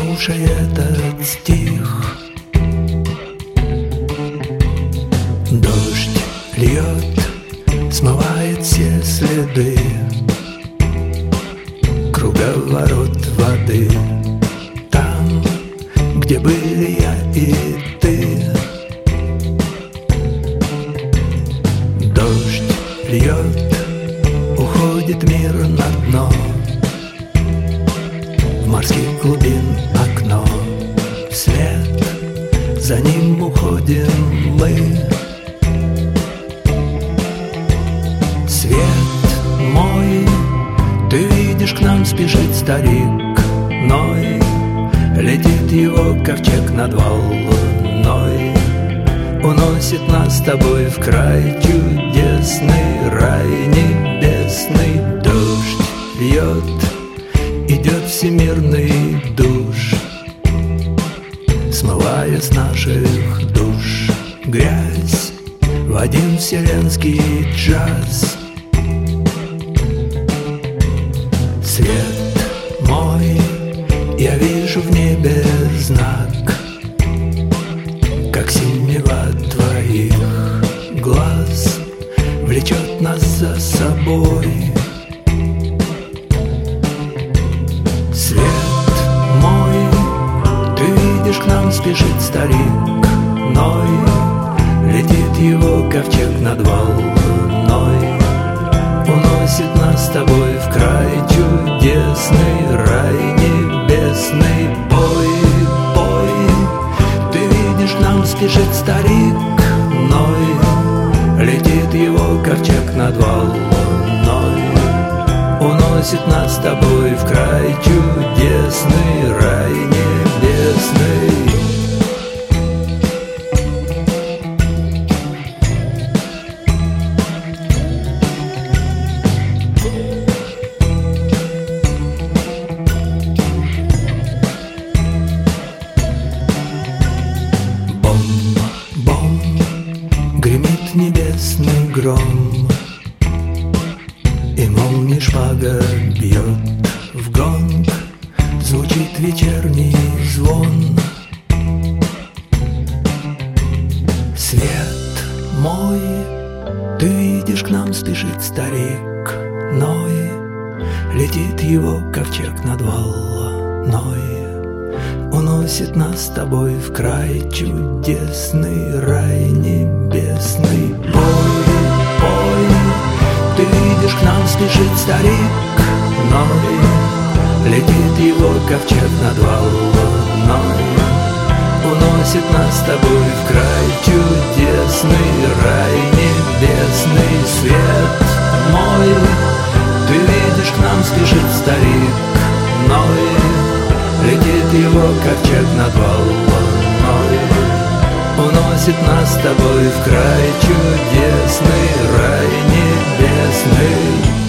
Слушай этот стих. Дождь льет, смывает все следы, круговорот воды. Там, где были я и ты. Дождь льет, уходит мир на дно. В морских глубин окно, вслед за ним уходим мы. Свет мой, ты видишь, к нам спешит старик Ной. Летит его ковчег над волной, уносит нас с тобой в край чудесный, рай небесный. Дождь льет, идет всемирный душ, смывая с наших душ грязь в один вселенский джаз. Свет мой, я вижу в небе знак, как синева твоих глаз влечет нас за собой. Свет мой, ты видишь, к нам спешит старик Ной. Летит его ковчег над волной, уносит нас с тобой в край чудесный, рай небесный. Пой, пой, ты видишь, к нам спешит старик Ной. Летит его ковчег над волной, уносит нас с тобой в край чудесный, рай небесный. Гремит небесный гром, и молния шпага бьет в гонг. Звучит вечерний звон. Свет мой, ты видишь, к нам спешит старик Ной. Летит его ковчег над волной, уносит нас с тобой в край чудесный, рай небесный. Пой, пой, ты видишь, к нам спешит старик Ной. Летит его ковчег над волной, уносит нас с тобой в край чудесный, рай небесный. Свет мой, ты видишь, к нам спешит старик Ной. Летит его ковчег над волной, уносит нас с тобой в край чудесный, рай небесный.